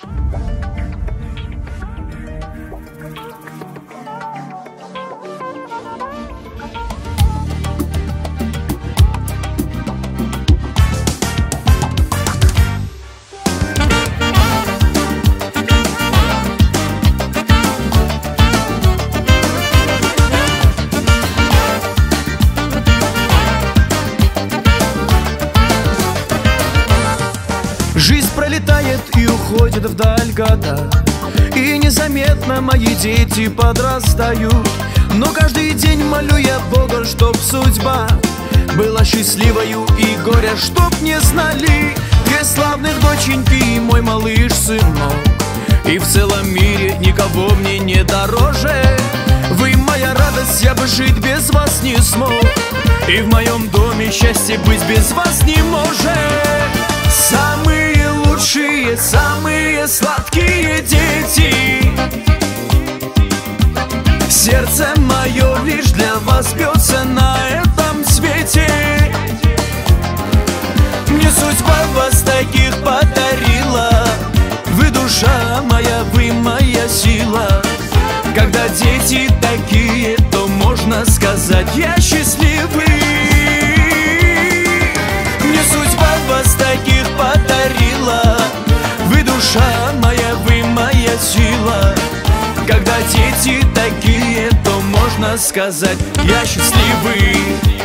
Жизнь пролетает и уходит вдаль года, и незаметно мои дети подрастают. Но каждый день молю я Бога, чтоб судьба была счастливою и горя, чтоб не знали две славных доченьки и мой малыш-сынок. И в целом мире никого мне не дороже. Вы моя радость, я бы жить без вас не смог, и в моем доме счастье быть без вас не может. Самые лучшие, самые сладкие дети, сердце мое лишь для вас бьется на этом свете. Мне судьба вас таких подарила, вы душа моя, вы моя сила. Когда дети такие, то можно сказать, я счастливый. Мне судьба вас таких подарила, вы душа моя, вы моя сила. Когда дети такие, то можно сказать, я счастливый.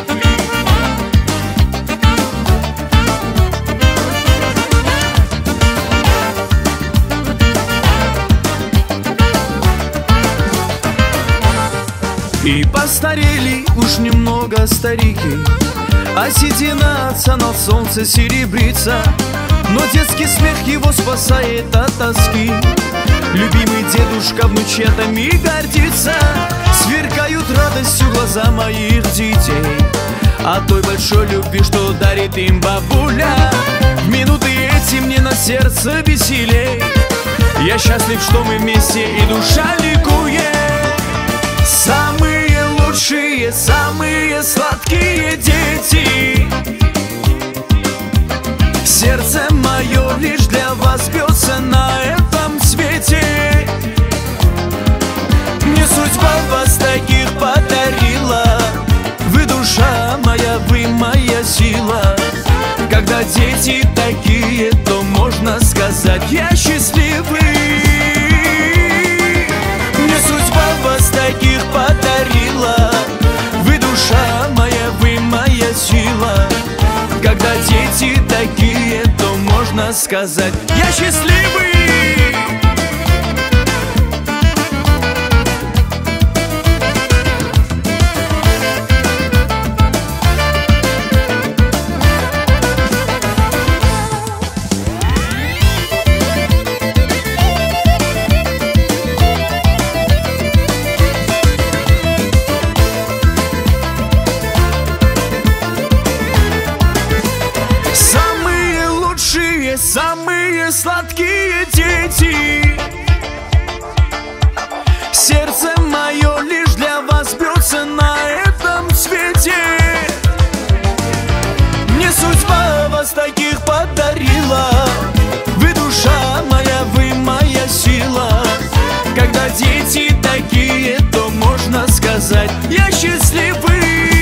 И постарели уж немного старики, а седина отца на солнце серебрится. Но детский смех его спасает от тоски. Любимый дедушка внучатами гордится. Сверкают радостью глаза моих детей от той большой любви, что дарит им бабуля. В минуты эти мне на сердце веселей. Я счастлив, что мы вместе и душа ликует. Самые лучшие, самые сладкие дети, сердце мое лишь для вас бьется на этом свете. Мне судьба вас таких подарила, вы душа моя, вы моя сила. Когда дети такие, то можно сказать, я счастливый. Мне судьба вас таких подарила, вы душа моя, вы моя сила. Когда дети такие, то можно сказать, я счастливый. Самые сладкие дети, сердце мое лишь для вас бьется на этом свете. Мне судьба вас таких подарила, вы душа моя, вы моя сила. Когда дети такие, то можно сказать, я счастливый.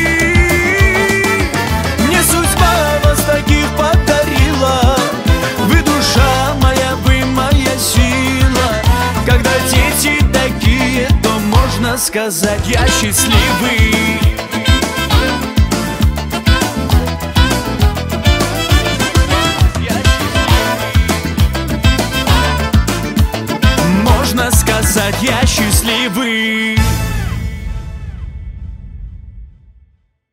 Мне судьба вас таких подарила, вы душа моя, вы моя сила. Когда дети такие, то можно сказать, я счастливый. Можно сказать, я счастливый.